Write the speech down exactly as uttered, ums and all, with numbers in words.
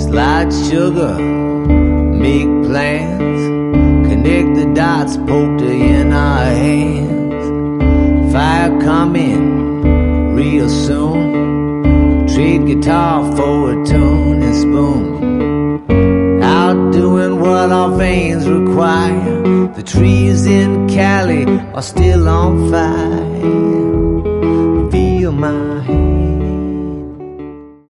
slide sugar, make plans, connect the dots poked in our hands. Fire coming real soon, trade guitar for a tune and spoon. Out doing what our veins require, the trees in Cali are still on fire. Feel my hand.